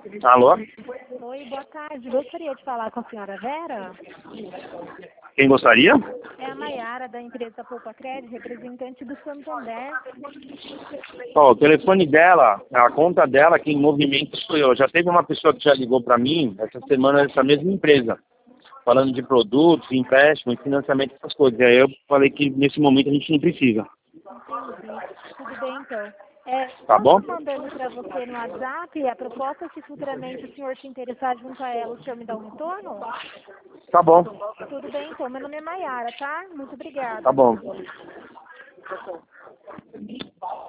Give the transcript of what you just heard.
Alô? Oi, boa tarde. Gostaria de falar com a senhora Vera? Quem gostaria? É a Maiara, da empresa Poupa Crédito, representante do Santander. Ó, o telefone dela, a conta dela, quem em movimento sou eu. Já teve uma pessoa que já ligou para mim essa semana dessa mesma empresa, falando de produtos, empréstimo, financiamento, essas coisas. E aí eu falei que nesse momento a gente não precisa. Entendi. Tudo bem, então. Tá bom? Estou mandando para você no WhatsApp a proposta, se futuramente o senhor se interessar junto a ela, o senhor me dá um retorno? Tá bom. Tudo bem, então. Meu nome é Maiara, tá? Muito obrigada. Tá bom.